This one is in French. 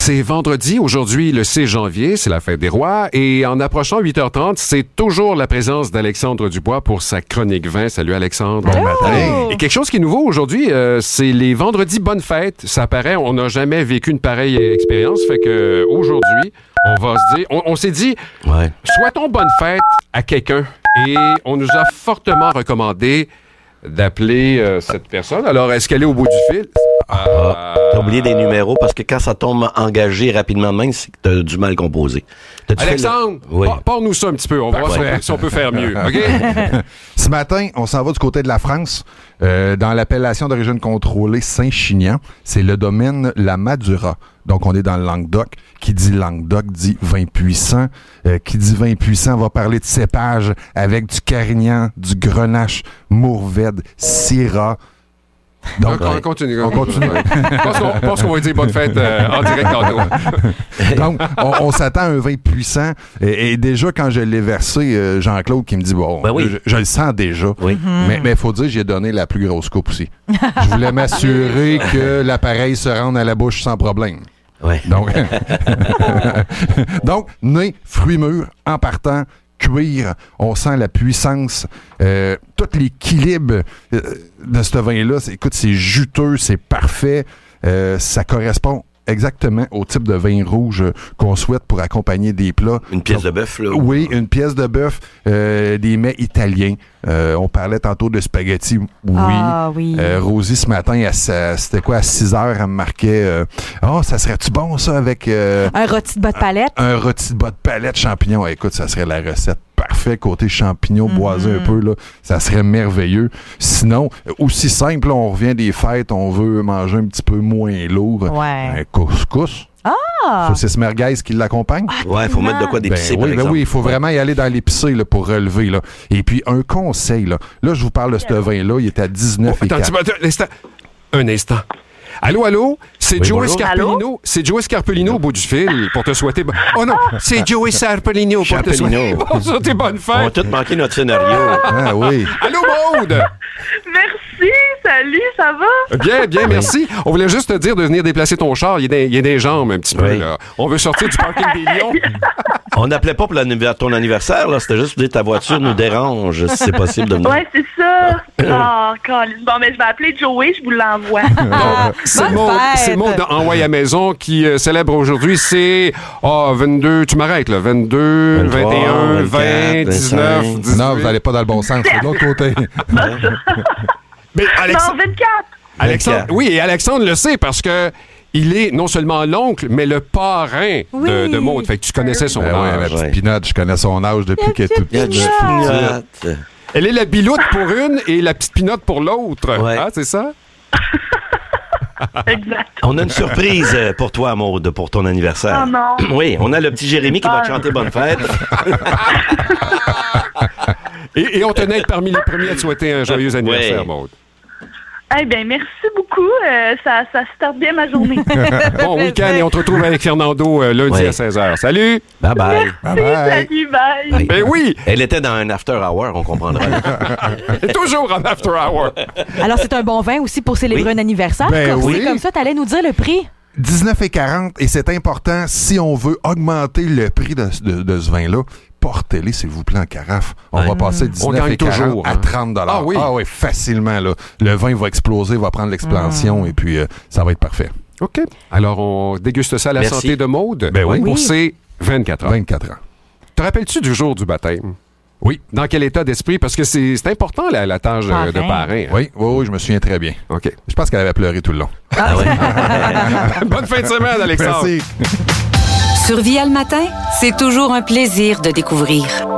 C'est vendredi, aujourd'hui, le 6 janvier, c'est la fête des rois. Et en approchant 8h30, c'est toujours la présence d'Alexandre Dubois pour sa chronique vin. Salut Alexandre. Bon matin. Et quelque chose qui est nouveau aujourd'hui, c'est les vendredis bonnes fêtes. Ça paraît, on n'a jamais vécu une pareille expérience. Fait que aujourd'hui, on va se dire, on s'est dit, souhaitons bonne fête à quelqu'un. Et on nous a fortement recommandé d'appeler cette personne. Alors, est-ce qu'elle est au bout du fil? T'as oublié des numéros parce que quand ça tombe engagé rapidement de même, c'est que t'as du mal composé. Alexandre, parle-nous ça un petit peu. On va voir si on peut faire mieux. OK? Ce matin, on s'en va du côté de la France, dans l'appellation d'origine contrôlée Saint-Chinian. C'est le domaine La Madura. Donc, on est dans le Languedoc. Qui dit Languedoc dit vin puissant. Qui dit vin puissant va parler de cépage avec du Carignan, du Grenache, Mourvèdre, Syrah. Donc, on continue. Je pense qu'on va dire bonne fête en direct tantôt. Donc, on s'attend à un vin puissant. Et déjà, quand je l'ai versé, Jean-Claude qui me dit, je le sens déjà. Oui. Mais il faut dire, j'ai donné la plus grosse coupe aussi. Je voulais m'assurer que l'appareil se rende à la bouche sans problème. Ouais. Donc, nez, fruits mûrs, en partant, cuir, on sent la puissance, tout l'équilibre de ce vin-là. C'est juteux, c'est parfait. Ça correspond exactement au type de vin rouge qu'on souhaite pour accompagner des plats. Une pièce de bœuf, là? Oui, une pièce de bœuf, des mets italiens. On parlait tantôt de spaghetti. Oui. Rosie, ce matin, c'était quoi, à 6 heures, elle me marquait ça serait-tu bon, ça, avec... un rôti de bas de palette? Un rôti de bas de palette, champignons. Écoute, ça serait la recette parfaite. Côté champignons, boisés un peu, là, ça serait merveilleux. Sinon, aussi simple, là, on revient des fêtes, on veut manger un petit peu moins lourd. Ouais. Un couscous. Saucisse merguez qui l'accompagne. Ouais, il faut mettre de quoi d'épicé, par exemple. Oui, il faut vraiment y aller dans l'épicé là, pour relever. Là. Et puis, un conseil, là, je vous parle de ce vin-là, il est à 19,4. Un instant. Allô? C'est Joey Scarpellino. C'est Joey Scarpellino au bout du fil pour te souhaiter... Oh non, c'est Joey Scarpellino pour te souhaiter bonne fête. On a tous manqué notre scénario. Ah oui. Allô, Maude? Merci, salut, ça va? Bien, merci. On voulait juste te dire de venir déplacer ton char. Il y a des jambes un petit peu. Là. On veut sortir du parking des Lions. On n'appelait pas pour ton anniversaire, là. C'était juste pour dire ta voiture nous dérange, si c'est possible de venir. Ouais, c'est ça. Bon, mais je vais appeler Joey, je vous l'envoie. C'est le mot d'Envoyer à maison qui célèbre aujourd'hui. C'est 22, tu m'arrêtes là. 22, 21, 20, 19, 18. Non, vous n'allez pas dans le bon sens. C'est de l'autre côté. Mais non, 24. Et Alexandre le sait parce que il est non seulement l'oncle, mais le parrain de Maude. Fait que tu connaissais son âge. Oui, ma petite Pinotte, je connais son âge depuis qu'elle est toute petite. Elle est la biloute pour une et la petite Pinotte pour l'autre. Ouais. Ah, c'est ça? Exact. On a une surprise pour toi, Maude, pour ton anniversaire. Oh non. Oui, on a le petit Jérémy qui va te chanter bonne fête. et on tenait à être parmi les premiers à te souhaiter un joyeux anniversaire, Maude. Eh bien, merci beaucoup. Ça starte bien ma journée. Bon week-end et on te retrouve avec Fernando lundi à 16h. Salut! Bye-bye. Salut, bye. Ben oui! Elle était dans un after hour, on comprendra. Toujours en after hour. Alors, c'est un bon vin aussi pour célébrer un anniversaire. Comme ça, t'allais nous dire le prix. 19,40 et c'est important, si on veut augmenter le prix de ce vin-là, portez-les, s'il vous plaît, en carafe. On va passer de 19,40 à 30 $. Ah oui, facilement. Là. Le vin va exploser, va prendre l'expansion et puis ça va être parfait. OK. Alors, on déguste ça à la santé de Maude pour ses 24 ans. 24 ans. Te rappelles-tu du jour du baptême? Oui. Dans quel état d'esprit? Parce que c'est important, la tâche de parrain. Hein? Oui, je me souviens très bien. OK. Je pense qu'elle avait pleuré tout le long. Ah oui. Bonne fin de semaine, Alexandre. Merci. Sur Via le matin, c'est toujours un plaisir de découvrir.